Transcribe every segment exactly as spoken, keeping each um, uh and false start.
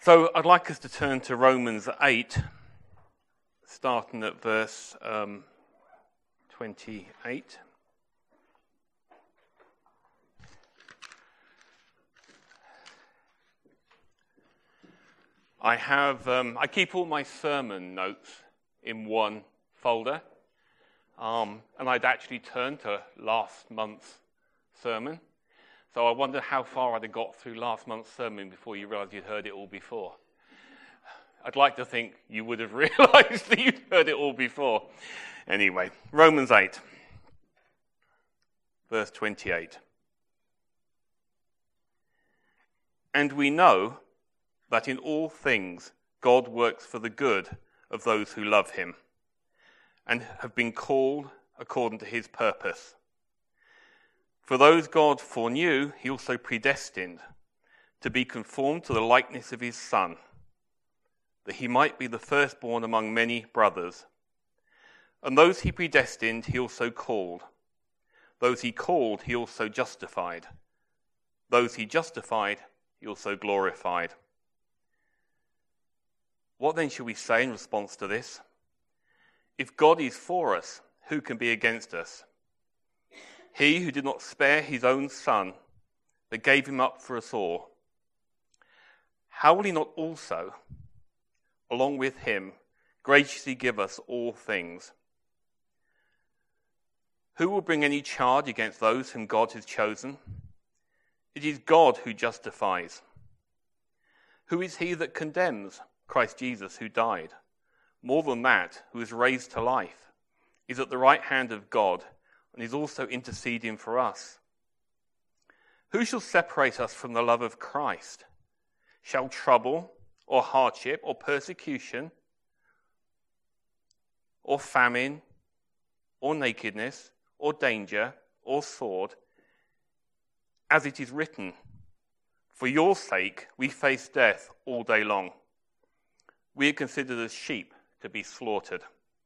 So I'd like us to turn to Romans eight, starting at verse um, twenty-eight. I have, um, I keep all my sermon notes in one folder, um, and I'd actually turned to last month's sermon. So I wonder how far I'd have got through last month's sermon before you realised you'd heard it all before. I'd like to think you would have realised that you'd heard it all before. Anyway, Romans eight, verse twenty-eight. And we know that in all things God works for the good of those who love him and have been called according to his purpose. For those God foreknew, he also predestined to be conformed to the likeness of his Son, that he might be the firstborn among many brothers. And those he predestined, he also called. Those he called, he also justified. Those he justified, he also glorified. What then shall we say in response to this? If God is for us, who can be against us? He who did not spare his own Son, but gave him up for us all, how will he not also, along with him, graciously give us all things? Who will bring any charge against those whom God has chosen? It is God who justifies. Who is he that condemns? Christ Jesus, who died. More than that, who is raised to life, is at the right hand of God, and is also interceding for us. Who shall separate us from the love of Christ? Shall trouble, or hardship, or persecution, or famine, or nakedness, or danger, or sword? As it is written, for your sake we face death all day long. We are considered as sheep to be slaughtered.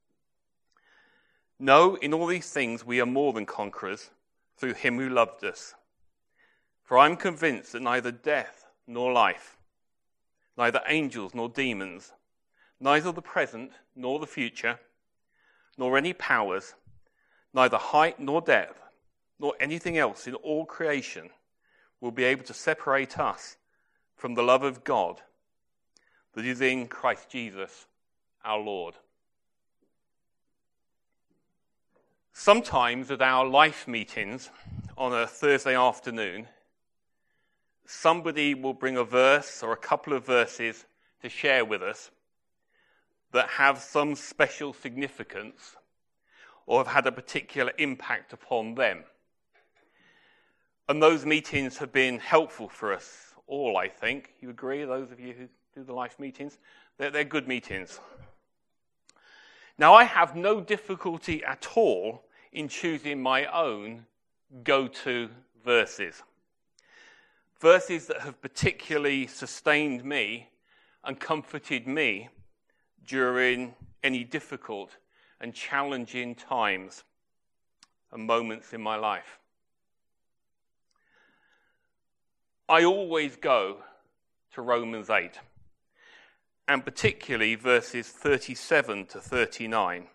No, in all these things we are more than conquerors through him who loved us. For I am convinced that neither death nor life, neither angels nor demons, neither the present nor the future, nor any powers, neither height nor depth, nor anything else in all creation will be able to separate us from the love of God that is in Christ Jesus our Lord. Sometimes at our life meetings on a Thursday afternoon, somebody will bring a verse or a couple of verses to share with us that have some special significance or have had a particular impact upon them. And those meetings have been helpful for us all, I think. You agree, those of you who do the life meetings? They're, they're good meetings. Now, I have no difficulty at all in choosing my own go-to verses. Verses that have particularly sustained me and comforted me during any difficult and challenging times and moments in my life. I always go to Romans eight, and particularly verses thirty-seven to thirty-nine.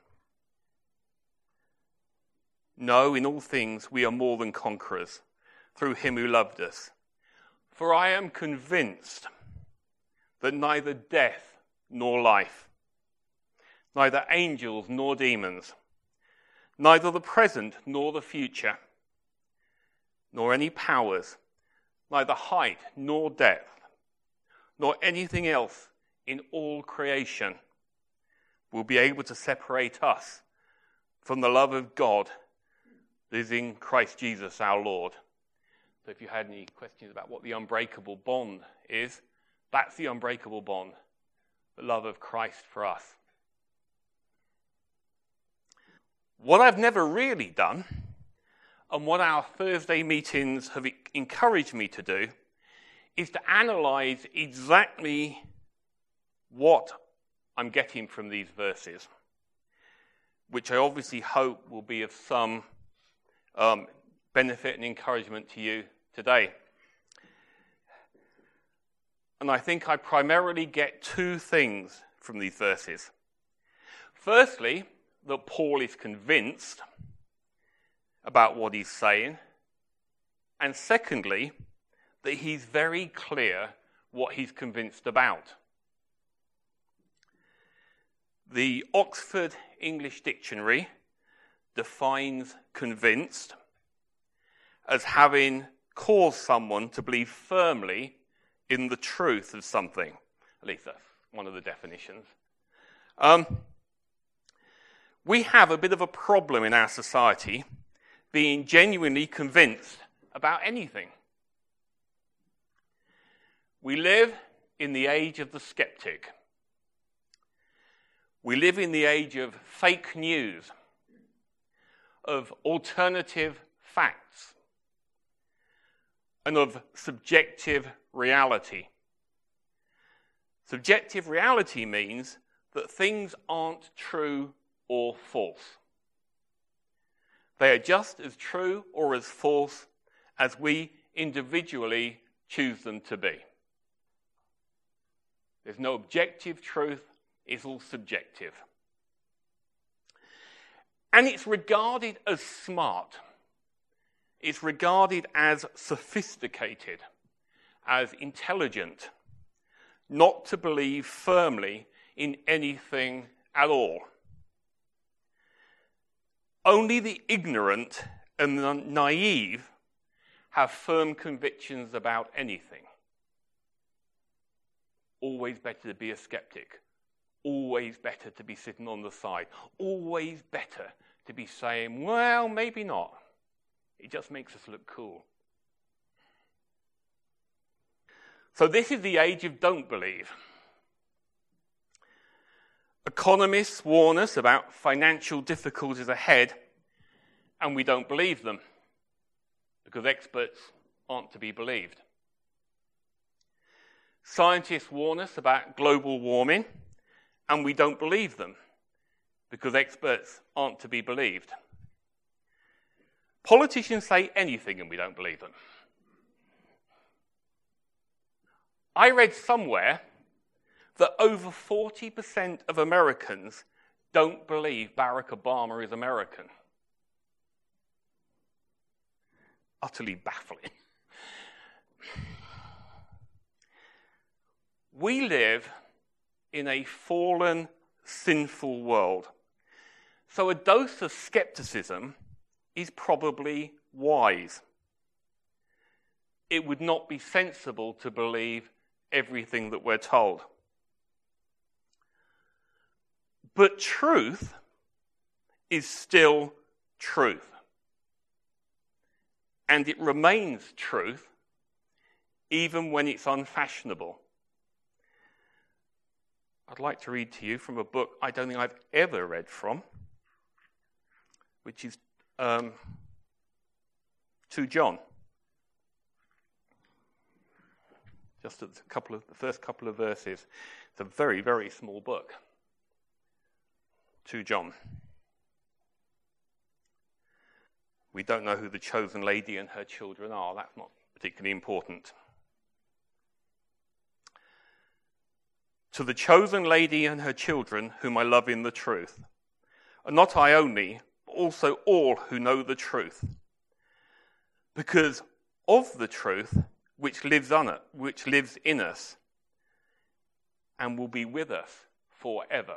No, in all things we are more than conquerors through him who loved us. For I am convinced that neither death nor life, neither angels nor demons, neither the present nor the future, nor any powers, neither height nor depth, nor anything else in all creation will be able to separate us from the love of God that is in Christ Jesus our Lord. So if you had any questions about what the unbreakable bond is, that's the unbreakable bond, the love of Christ for us. What I've never really done, and what our Thursday meetings have encouraged me to do, is to analyze exactly what I'm getting from these verses, which I obviously hope will be of some um, benefit and encouragement to you today. And I think I primarily get two things from these verses. Firstly, that Paul is convinced about what he's saying. And secondly, that he's very clear what he's convinced about. The Oxford English Dictionary defines convinced as having caused someone to believe firmly in the truth of something. At least that's one of the definitions. Um, we have a bit of a problem in our society being genuinely convinced about anything. We live in the age of the skeptic. We live in the age of fake news, of alternative facts, and of subjective reality. Subjective reality means that things aren't true or false. They are just as true or as false as we individually choose them to be. There's no objective truth, it's all subjective. And it's regarded as smart. It's regarded as sophisticated, as intelligent, not to believe firmly in anything at all. Only the ignorant and the naive have firm convictions about anything. Always better to be a skeptic. Always better to be sitting on the side. Always better to be saying, well, maybe not. It just makes us look cool. So this is the age of don't believe. Economists warn us about financial difficulties ahead, and we don't believe them because experts aren't to be believed. Scientists warn us about global warming, and we don't believe them because experts aren't to be believed. Politicians say anything and we don't believe them. I read somewhere that over forty percent of Americans don't believe Barack Obama is American. Utterly baffling. We live in a fallen, sinful world. So a dose of skepticism is probably wise. It would not be sensible to believe everything that we're told. But truth is still truth. And it remains truth even when it's unfashionable. I'd like to read to you from a book I don't think I've ever read from, which is um, Second John. Just a couple of the first couple of verses. It's a very, very small book. Second John. We don't know who the chosen lady and her children are. That's not particularly important. To the chosen lady and her children, whom I love in the truth, and not I only, but also all who know the truth, because of the truth which lives on it, which lives in us, and will be with us forever.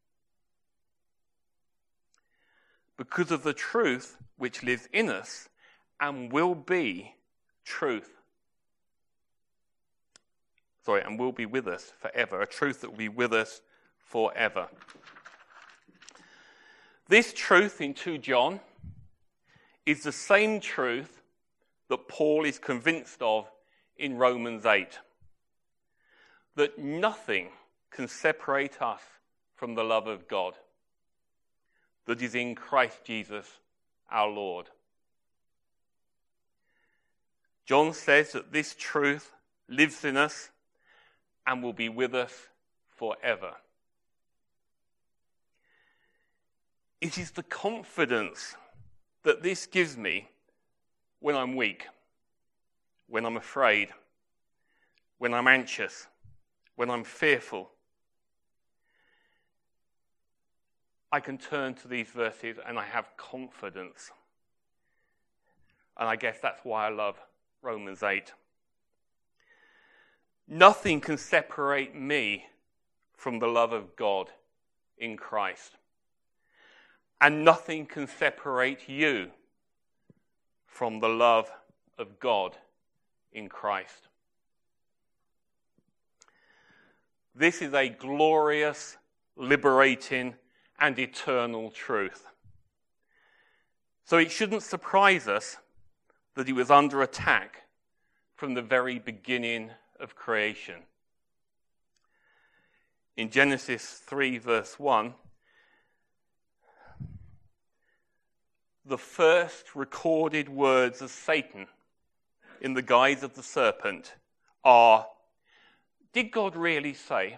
Because of the truth which lives in us and will be truth. Sorry, and will be with us forever. A truth that will be with us forever. This truth in Second John is the same truth that Paul is convinced of in Romans eight. That nothing can separate us from the love of God that is in Christ Jesus our Lord. John says that this truth lives in us and will be with us forever. It is the confidence that this gives me when I'm weak, when I'm afraid, when I'm anxious, when I'm fearful, I can turn to these verses and I have confidence. And I guess that's why I love Romans eight. Nothing can separate me from the love of God in Christ. And nothing can separate you from the love of God in Christ. This is a glorious, liberating, and eternal truth. So it shouldn't surprise us that he was under attack from the very beginning of creation. In Genesis three, verse one, the first recorded words of Satan in the guise of the serpent are, did God really say,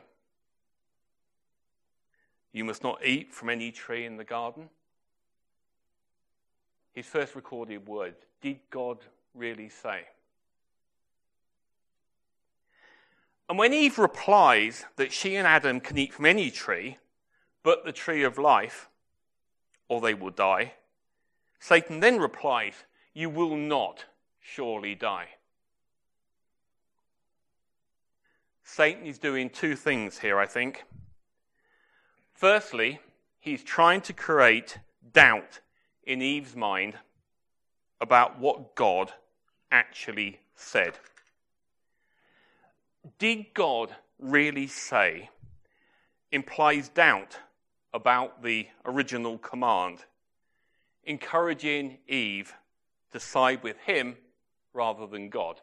you must not eat from any tree in the garden? His first recorded words, did God really say? And when Eve replies that she and Adam can eat from any tree, but the tree of life, or they will die, Satan then replies, you will not surely die. Satan is doing two things here, I think. Firstly, he's trying to create doubt in Eve's mind about what God actually said. Did God really say implies doubt about the original command, encouraging Eve to side with him rather than God.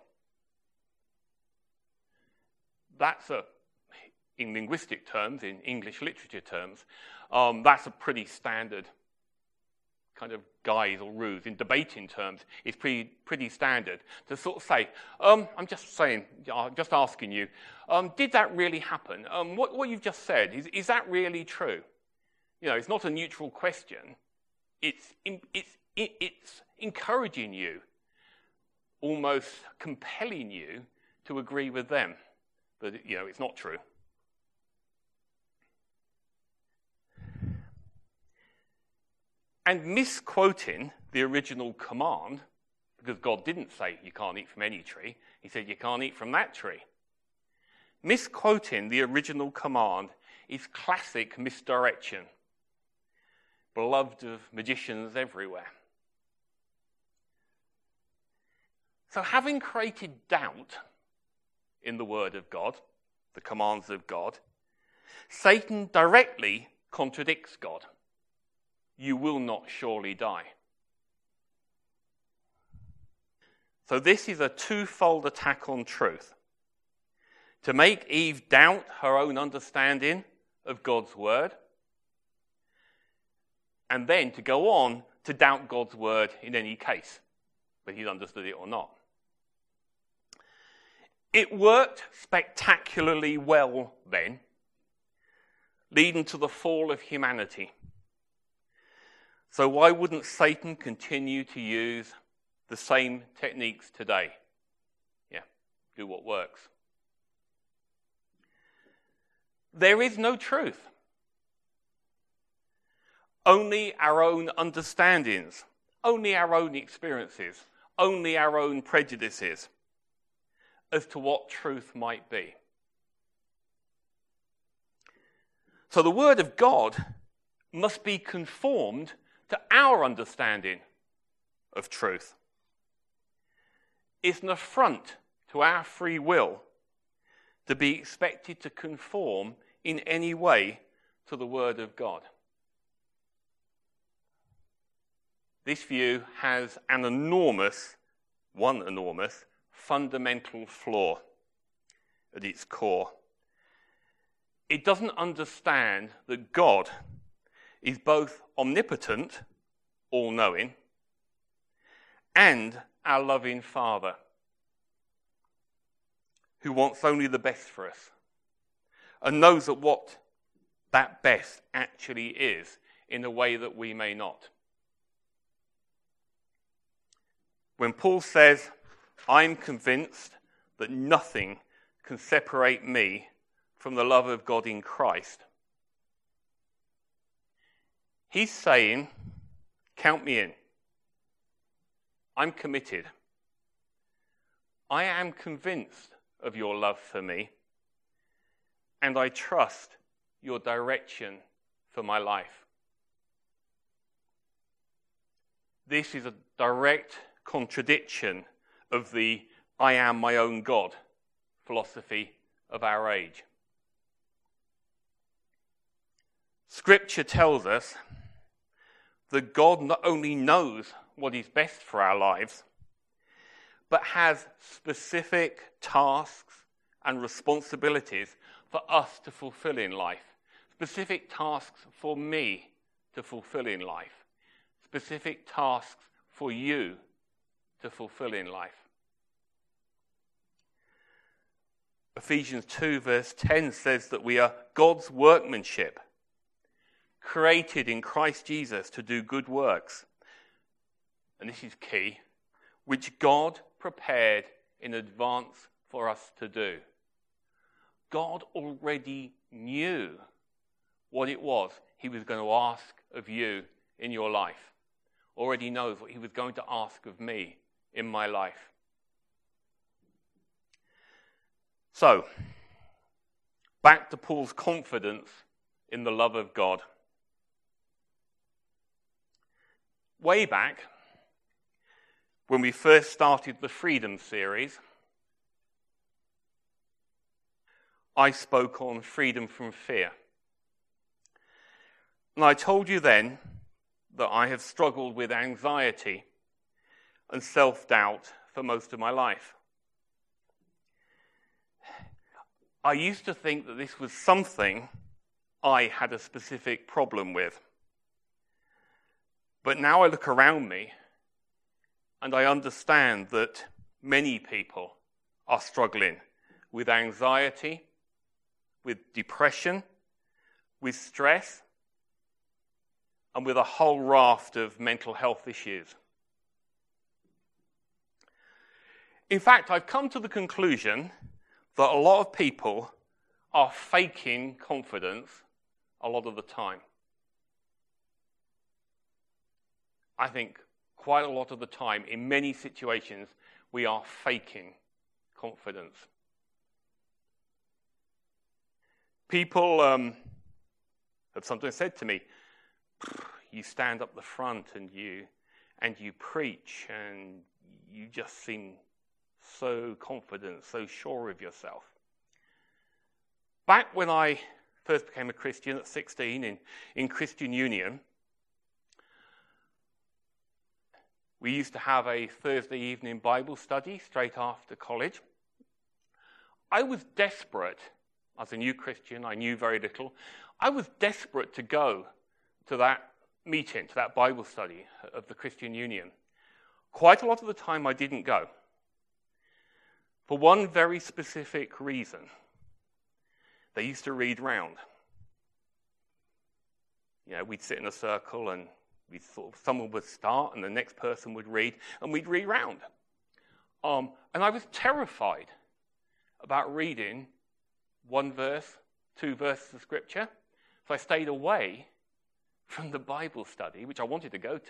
That's a, in linguistic terms, in English literature terms, um, that's a pretty standard kind of guise or ruse. In debating terms, it's pretty pretty standard to sort of say, um, I'm just saying, uh, just asking you, um, did that really happen? Um, what, what you've just said, is, is that really true? You know, it's not a neutral question. It's, it's, it's encouraging you, almost compelling you to agree with them that, you know, it's not true. And misquoting the original command, because God didn't say you can't eat from any tree, he said you can't eat from that tree. Misquoting the original command is classic misdirection, beloved of magicians everywhere. So having created doubt in the word of God, the commands of God, Satan directly contradicts God. You will not surely die. So this is a twofold attack on truth. To make Eve doubt her own understanding of God's word, and then to go on to doubt God's word in any case, whether he's understood it or not. It worked spectacularly well then, leading to the fall of humanity. So why wouldn't Satan continue to use the same techniques today? Yeah, do what works. There is no truth. Only our own understandings, only our own experiences, only our own prejudices as to what truth might be. So the Word of God must be conformed to our understanding of truth. It's an affront to our free will to be expected to conform in any way to the Word of God. This view has an enormous, one enormous, fundamental flaw at its core. It doesn't understand that God is both omnipotent, all-knowing, and our loving Father, who wants only the best for us, and knows that what that best actually is in a way that we may not. When Paul says, I'm convinced that nothing can separate me from the love of God in Christ. He's saying, count me in. I'm committed. I am convinced of your love for me, and I trust your direction for my life. This is a direct contradiction of the I am my own God philosophy of our age. Scripture tells us that God not only knows what is best for our lives, but has specific tasks and responsibilities for us to fulfill in life. Specific tasks for me to fulfill in life. Specific tasks for you to fulfill in life. Ephesians two verse ten says that we are God's workmanship, created in Christ Jesus to do good works. And this is key, which God prepared in advance for us to do. God already knew what it was he was going to ask of you in your life. Already knows what he was going to ask of me in my life. So, back to Paul's confidence in the love of God. Way back, when we first started the Freedom series, I spoke on freedom from fear. And I told you then that I have struggled with anxiety and self-doubt for most of my life. I used to think that this was something I had a specific problem with. But now I look around me and I understand that many people are struggling with anxiety, with depression, with stress, and with a whole raft of mental health issues. In fact, I've come to the conclusion that a lot of people are faking confidence a lot of the time. I think quite a lot of the time, in many situations, we are faking confidence. People um, have sometimes said to me, you stand up the front and you and you preach and you just seem so confident, so sure of yourself. Back when I first became a Christian at sixteen in, in Christian Union, we used to have a Thursday evening Bible study straight after college. I was desperate, as a new Christian, I knew very little. I was desperate to go to that meeting, to that Bible study of the Christian Union. Quite a lot of the time I didn't go. For one very specific reason. They used to read round. You know, we'd sit in a circle and we sort of, someone would start and the next person would read, and we'd read round. Um, and I was terrified about reading one verse, two verses of scripture. So I stayed away from the Bible study, which I wanted to go to,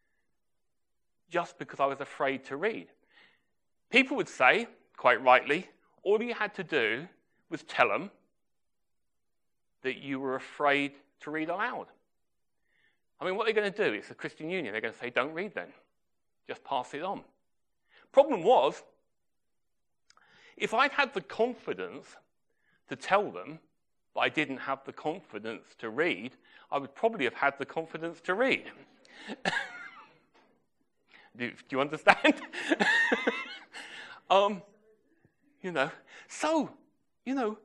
just because I was afraid to read. People would say, quite rightly, all you had to do was tell them that you were afraid to read aloud. I mean, what are they going to do? It's a Christian Union. They're going to say, don't read then. Just pass it on. Problem was, if I'd had the confidence to tell them that I didn't have the confidence to read, I would probably have had the confidence to read. do, do you understand? um, you know, so, you know,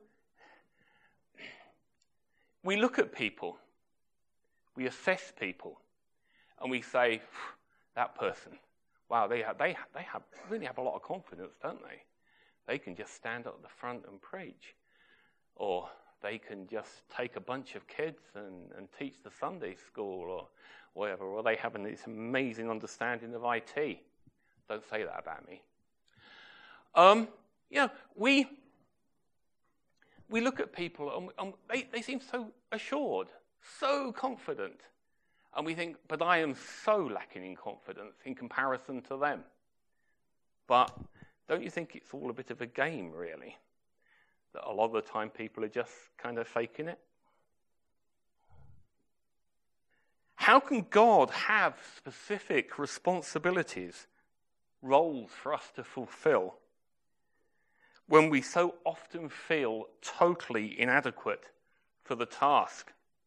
we look at people, we assess people, and we say, that person, wow, they have, they have, they have really have a lot of confidence, don't they? They can just stand up at the front and preach. Or they can just take a bunch of kids and, and teach the Sunday school or whatever. Or they have this amazing understanding of I T. Don't say that about me. Um, you know, we, we look at people and, and they, they seem so assured, so confident. And we think, but I am so lacking in confidence in comparison to them. But don't you think it's all a bit of a game, really? That a lot of the time people are just kind of faking it? How can God have specific responsibilities, roles for us to fulfill, when we so often feel totally inadequate for the task?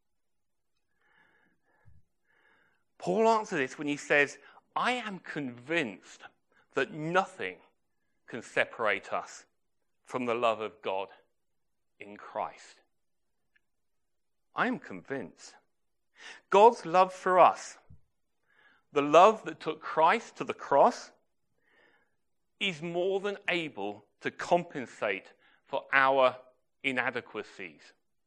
Paul answers this when he says, I am convinced that nothing can separate us from the love of God in Christ. I am convinced. God's love for us, the love that took Christ to the cross, is more than able to compensate for our inadequacies.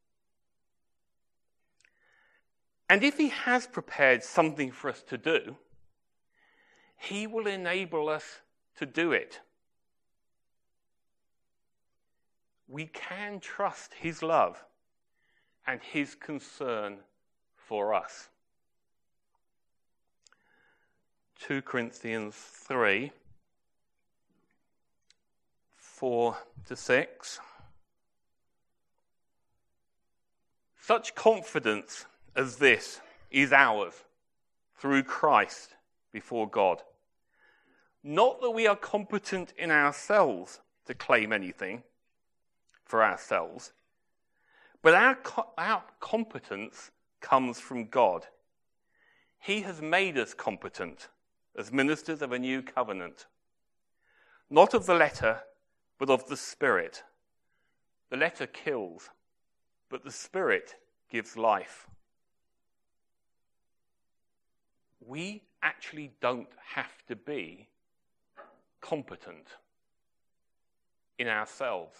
And if he has prepared something for us to do, he will enable us to do it. We can trust his love and his concern for us. Second Corinthians three, four to six. Such confidence as this is ours through Christ before God. Not that we are competent in ourselves to claim anything for ourselves, but our, our competence comes from God. He has made us competent as ministers of a new covenant, not of the letter, but of the Spirit. The letter kills, but the Spirit gives life. We actually don't have to be competent in ourselves.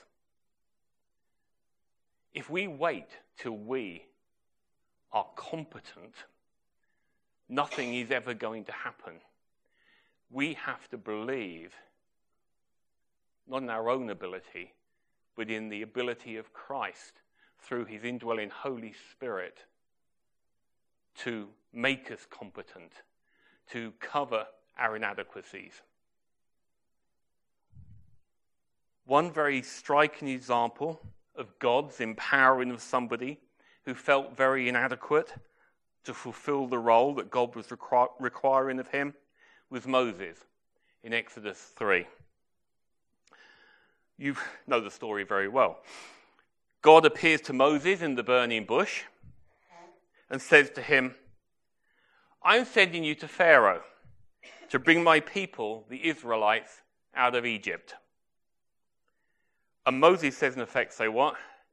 If we wait till we are competent, nothing is ever going to happen. We have to believe, not in our own ability, but in the ability of Christ through his indwelling Holy Spirit to make us competent, to cover our inadequacies. One very striking example of God's empowering of somebody who felt very inadequate to fulfill the role that God was requ- requiring of him was Moses in Exodus three. You know the story very well. God appears to Moses in the burning bush and says to him, I'm sending you to Pharaoh to bring my people, the Israelites, out of Egypt. And Moses says in effect, say what?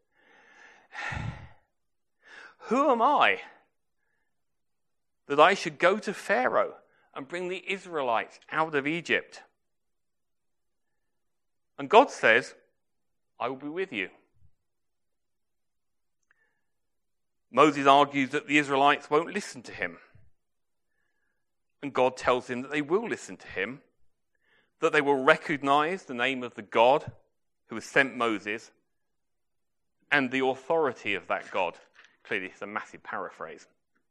Who am I that I should go to Pharaoh and bring the Israelites out of Egypt? And God says, I will be with you. Moses argues that the Israelites won't listen to him. And God tells him that they will listen to him, that they will recognize the name of the God who has sent Moses and the authority of that God. Clearly, it's a massive paraphrase.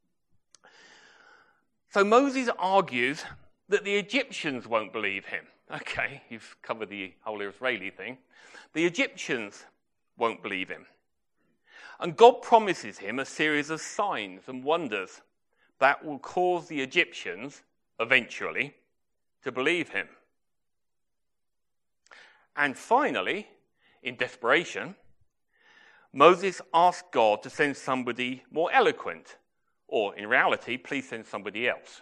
So Moses argues that the Egyptians won't believe him. Okay, you've covered the whole Israeli thing. The Egyptians won't believe him. And God promises him a series of signs and wonders that will cause the Egyptians, eventually, to believe him. And finally, in desperation, Moses asked God to send somebody more eloquent, or in reality, please send somebody else.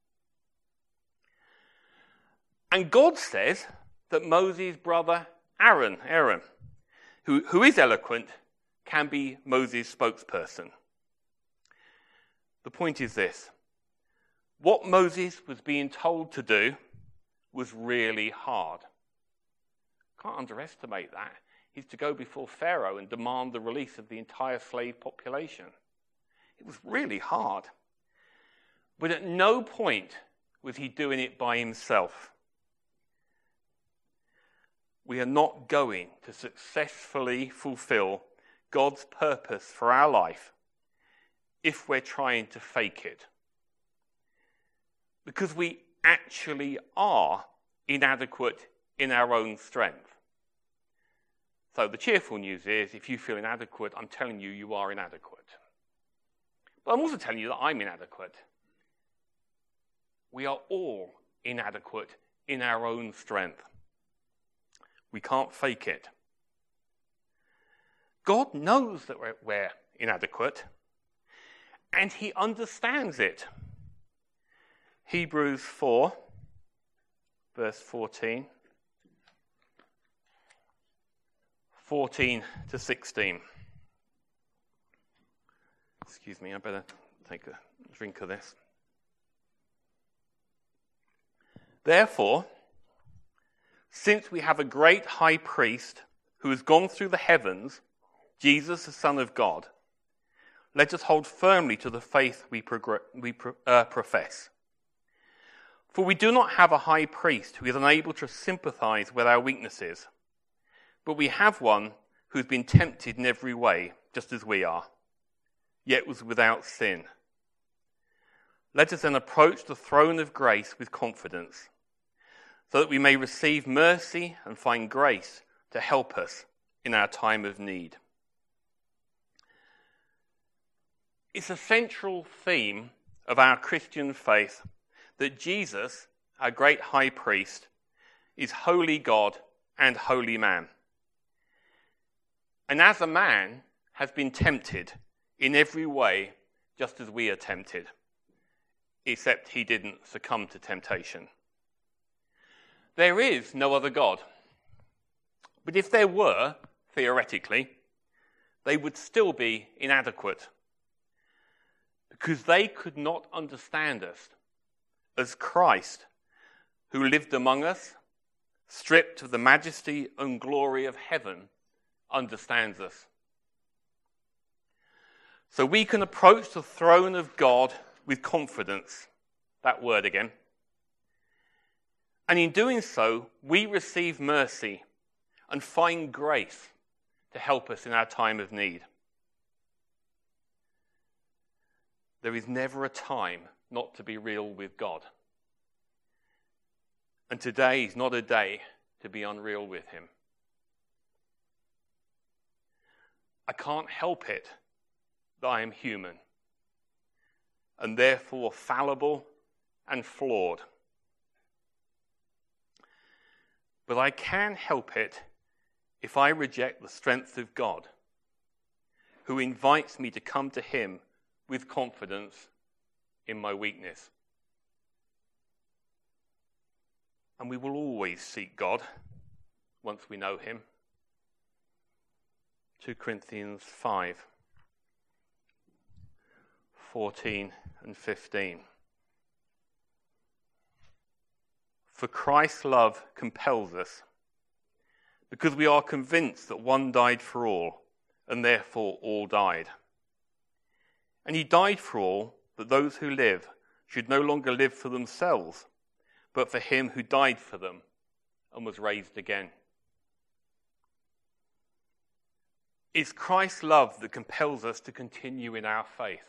And God says that Moses' brother Aaron, Aaron, who, who is eloquent, can be Moses' spokesperson. The point is this. What Moses was being told to do was really hard. Can't underestimate that. He's to go before Pharaoh and demand the release of the entire slave population. It was really hard. But at no point was he doing it by himself. We are not going to successfully fulfill God's purpose for our life if we're trying to fake it. Because we actually are inadequate in our own strength. So the cheerful news is, if you feel inadequate, I'm telling you, you are inadequate. But I'm also telling you that I'm inadequate. We are all inadequate in our own strength. We can't fake it. God knows that we're, we're inadequate, and he understands it. Hebrews four, verse fourteen. fourteen to sixteen. Excuse me, I better take a drink of this. Therefore, since we have a great high priest who has gone through the heavens, Jesus, the Son of God, let us hold firmly to the faith we, progr- we pro- uh, profess. For we do not have a high priest who is unable to sympathize with our weaknesses, but we have one who has been tempted in every way, just as we are, yet was without sin. Let us then approach the throne of grace with confidence, so that we may receive mercy and find grace to help us in our time of need. It's a central theme of our Christian faith that Jesus, our great high priest, is holy God and holy man. And as a man, has been tempted in every way, just as we are tempted, except he didn't succumb to temptation. There is no other God. But if there were, theoretically, they would still be inadequate, because they could not understand us as Christ, who lived among us, stripped of the majesty and glory of heaven, understands us. So we can approach the throne of God with confidence. That word again. And in doing so, we receive mercy and find grace to help us in our time of need. There is never a time not to be real with God. And today is not a day to be unreal with him. I can't help it that I am human, and therefore fallible and flawed. But I can help it if I reject the strength of God, who invites me to come to him with confidence in my weakness. And we will always seek God once we know him. Second Corinthians five, fourteen and fifteen. For Christ's love compels us, because we are convinced that one died for all, and therefore all died. And he died for all, that those who live should no longer live for themselves, but for him who died for them and was raised again. It's Christ's love that compels us to continue in our faith.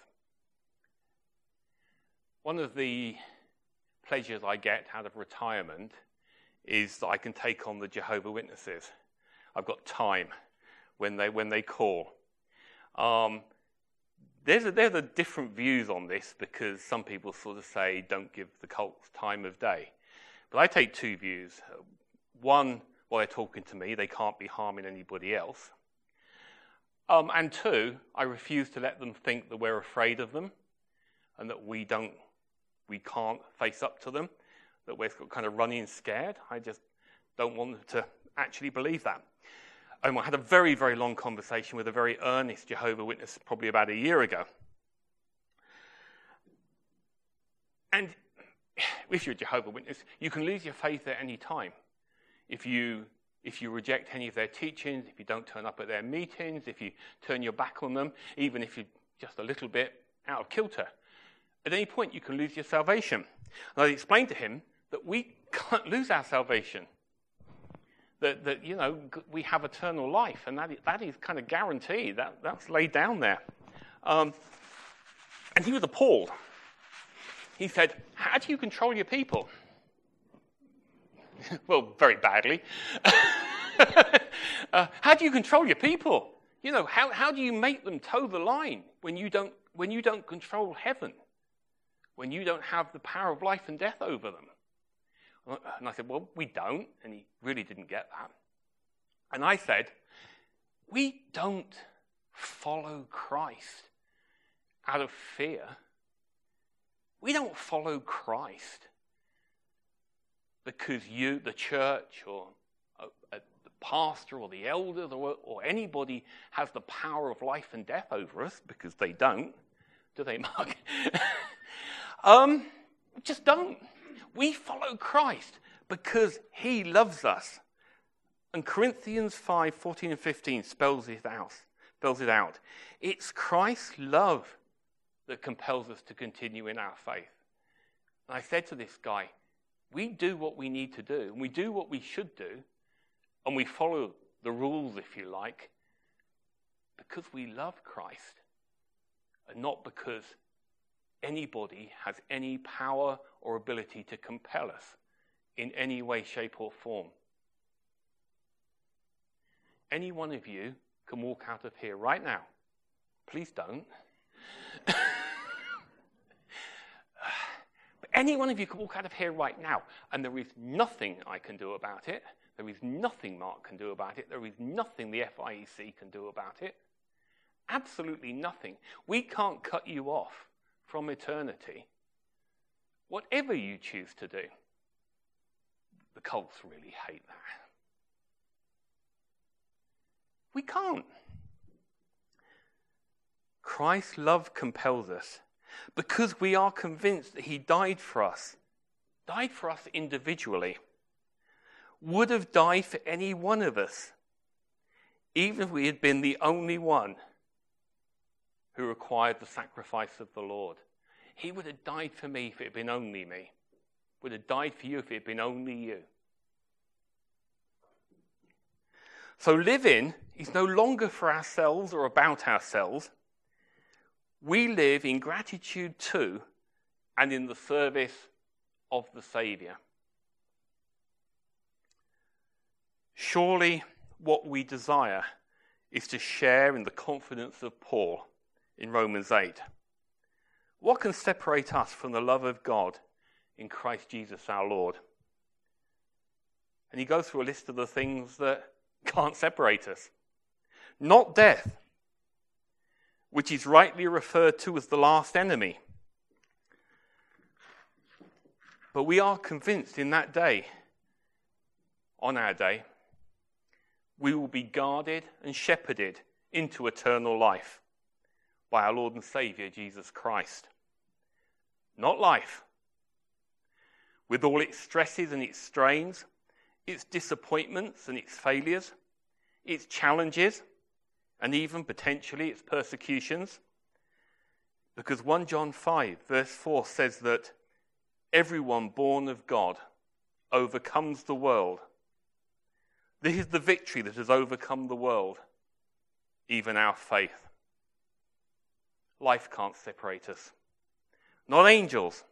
One of the pleasures I get out of retirement is that I can take on the Jehovah's Witnesses. I've got time when they when they call. Um, there's a, there's a different views on this, because some people sort of say don't give the cults time of day. But I take two views. One, while they're talking to me, they can't be harming anybody else. Um, and two, I refuse to let them think that we're afraid of them and that we don't, we can't face up to them, that we're kind of running scared. I just don't want them to actually believe that. Um, I had a very, very long conversation with a very earnest Jehovah's Witness probably about a year ago. And if you're a Jehovah's Witness, you can lose your faith at any time. If you if you reject any of their teachings, if you don't turn up at their meetings, if you turn your back on them, even if you're just a little bit out of kilter, at any point you can lose your salvation. And I explained to him that we can't lose our salvation. that, that you know, we have eternal life, and that is, that is kind of guaranteed. That, that's laid down there. Um, and he was appalled. He said, how do you control your people? Well, very badly. uh, how do you control your people? You know, how, how do you make them toe the line when you don't when you don't control heaven? When you don't have the power of life and death over them? And I said, well, we don't. And he really didn't get that. And I said, we don't follow Christ out of fear. We don't follow Christ because you, the church, or a, a, the pastor, or the elders, or, or anybody has the power of life and death over us, because they don't. Do they, Mark? um, just don't. We follow Christ because he loves us. And Corinthians five, fourteen and fifteen spells it out. Spells it out. It's Christ's love that compels us to continue in our faith. And I said to this guy, we do what we need to do, and we do what we should do, and we follow the rules, if you like, because we love Christ, and not because anybody has any power or ability to compel us in any way, shape, or form. Any one of you can walk out of here right now. Please don't. But any one of you can walk out of here right now, and there is nothing I can do about it. There is nothing Mark can do about it. There is nothing the F I E C can do about it. Absolutely nothing. We can't cut you off from eternity. Whatever you choose to do. The cults really hate that. We can't. Christ's love compels us because we are convinced that he died for us, died for us individually, would have died for any one of us, even if we had been the only one who required the sacrifice of the Lord. He would have died for me if it had been only me. Would have died for you if it had been only you. So living is no longer for ourselves or about ourselves. We live in gratitude to and in the service of the Saviour. Surely what we desire is to share in the confidence of Paul in Romans eight. What can separate us from the love of God in Christ Jesus our Lord? And he goes through a list of the things that can't separate us. Not death, which is rightly referred to as the last enemy. But we are convinced in that day, on our day, we will be guarded and shepherded into eternal life by our Lord and Saviour, Jesus Christ. Not life, with all its stresses and its strains, its disappointments and its failures, its challenges, and even potentially its persecutions. Because First John five, verse four says that everyone born of God overcomes the world. This is the victory that has overcome the world, even our faith. Life can't separate us. Not angels.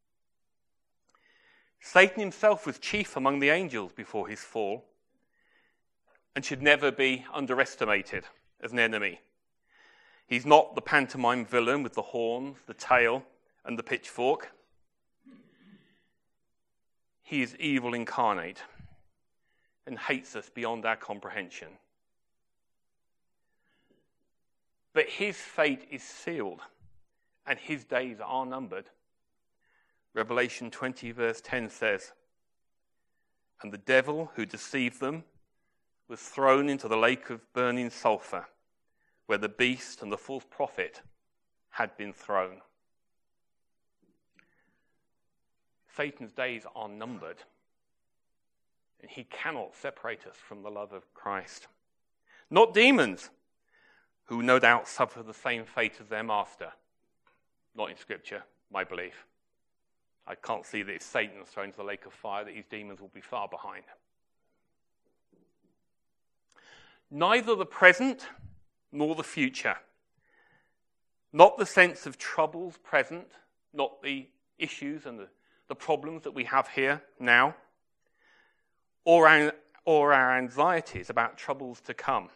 Satan himself was chief among the angels before his fall and should never be underestimated as an enemy. He's not the pantomime villain with the horns, the tail, and the pitchfork. He is evil incarnate and hates us beyond our comprehension. But his fate is sealed, and his days are numbered. Revelation twenty verse ten says, "And the devil who deceived them was thrown into the lake of burning sulfur, where the beast and the false prophet had been thrown." Satan's days are numbered, and he cannot separate us from the love of Christ. Not demons, who no doubt suffer the same fate as their master. Not in Scripture, my belief. I can't see that if Satan's thrown into the lake of fire, that his demons will be far behind. neither the present nor the future. Not the sense of troubles present, not the issues and the, the problems that we have here now, or our, or our anxieties about troubles to come.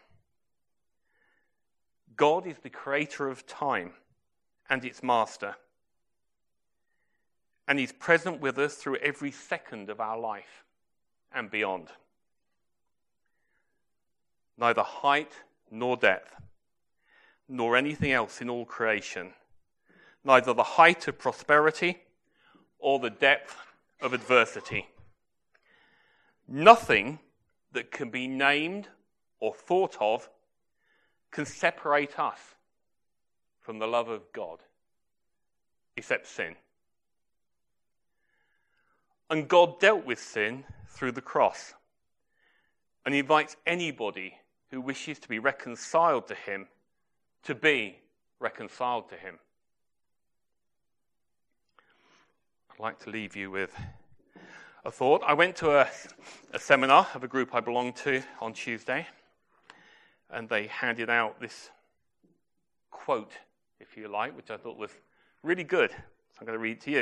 God is the creator of time and its master. And he's present with us through every second of our life and beyond. Neither height nor depth, nor anything else in all creation, neither the height of prosperity or the depth of adversity. Nothing that can be named or thought of can separate us from the love of God, except sin. And God dealt with sin through the cross, and he invites anybody who wishes to be reconciled to him to be reconciled to him. I'd like to leave you with a thought. I went to a, a seminar of a group I belonged to on Tuesday, and they handed out this quote, if you like, which I thought was really good. So I'm going to read it to you.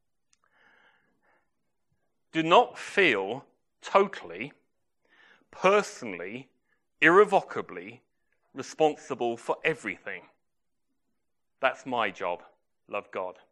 Do not feel totally, personally, irrevocably responsible for everything. That's my job. Love God.